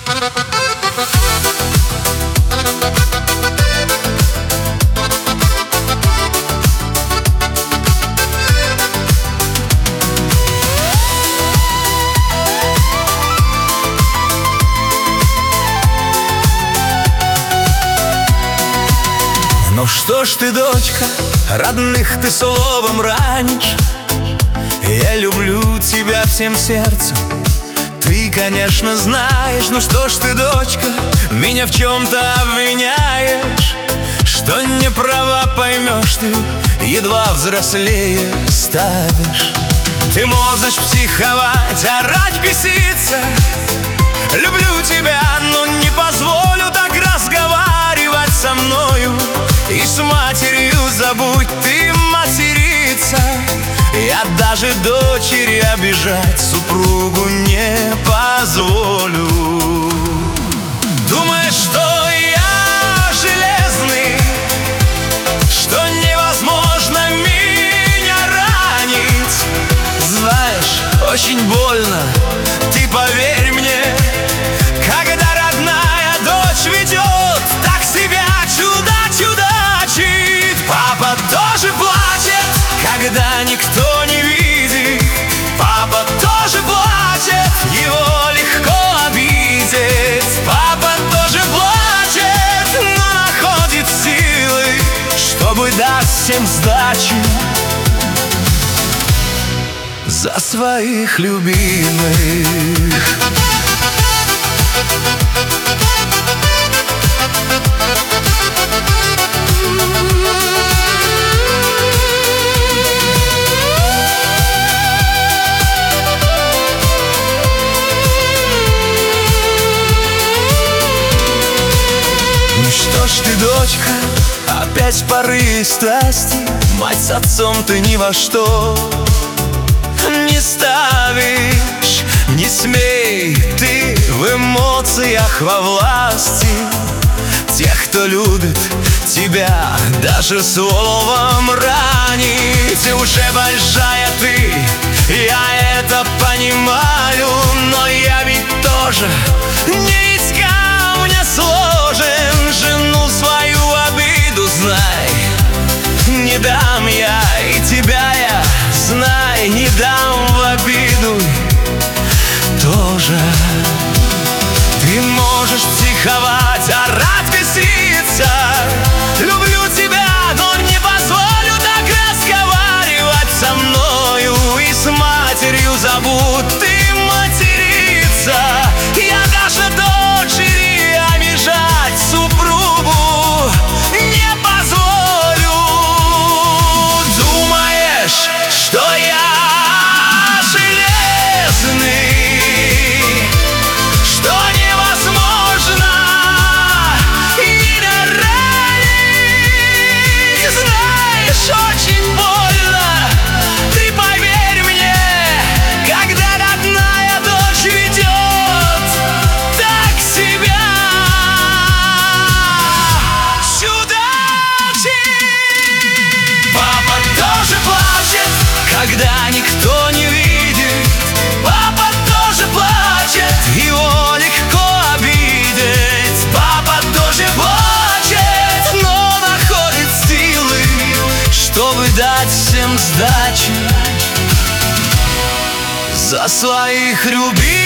Ну что ж ты, дочка, родных ты словом ранишь. Я люблю тебя всем сердцем, ты, конечно, знаешь. Ну что ж ты, дочка, меня в чем-то обвиняешь, что не права поймешь ты, едва взрослее станешь. Ты можешь психовать, орать, беситься. Люблю тебя, но не позволю так разговаривать со мною. И с матерью забудь ты материться. Я даже дочери обижать супругу не позволю. Думаешь, что я железный, что невозможно меня ранить? Знаешь, очень больно, ты поверь мне, когда родная дочь ведет так себя чудачит. Папа тоже плачет, когда никто не видит. Папа тоже плачет, его легко обидеть. Папа тоже плачет, но находит силы, чтобы дать всем сдачи за своих любимых. Ну что ж ты, дочка, опять порыве страсти. Мать с отцом ты ни во что не ставишь. Не смей ты в эмоциях во власти тех, кто любит тебя, даже словом ранить. Уже большая ты, я это понимаю, но я ведь тоже не из камня сложен. Жену свою обиду знай, не дам я, и тебя я, знай, не дам в обиду тоже. Ты можешь психовать, орать, беситься. Люблю тебя, но не позволю так разговаривать со мною. И с матерью забудь ты материться. Я даже дочери обижать супругу не позволю. Думаешь, что я железный, что невозможно меня ранить? Знаешь, очень больно, ты поверь мне, когда родная дочь ведет так себя чудачит. Папа тоже плачет, когда никто не видит. Папа тоже плачет, его легко обидеть. Папа тоже плачет, но находит силы, чтобы дать всем сдачи за своих любимых.